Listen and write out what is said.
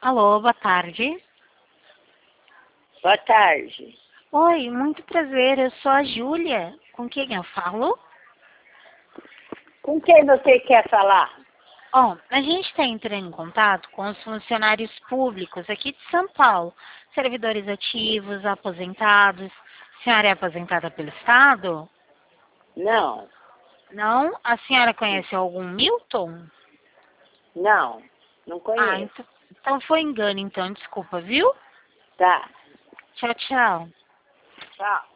Alô, boa tarde. Boa tarde. Oi, muito prazer, eu sou a Júlia. Com quem eu falo? Com quem você quer falar? Ó, a gente está entrando em contato com os funcionários públicos aqui de São Paulo, servidores ativos, aposentados. A senhora é aposentada pelo Estado? Não, Não? A senhora conhece algum Milton? não Ah, conheço. então foi engano, então, desculpa, viu? Tá, Tchau, tchau. tchau.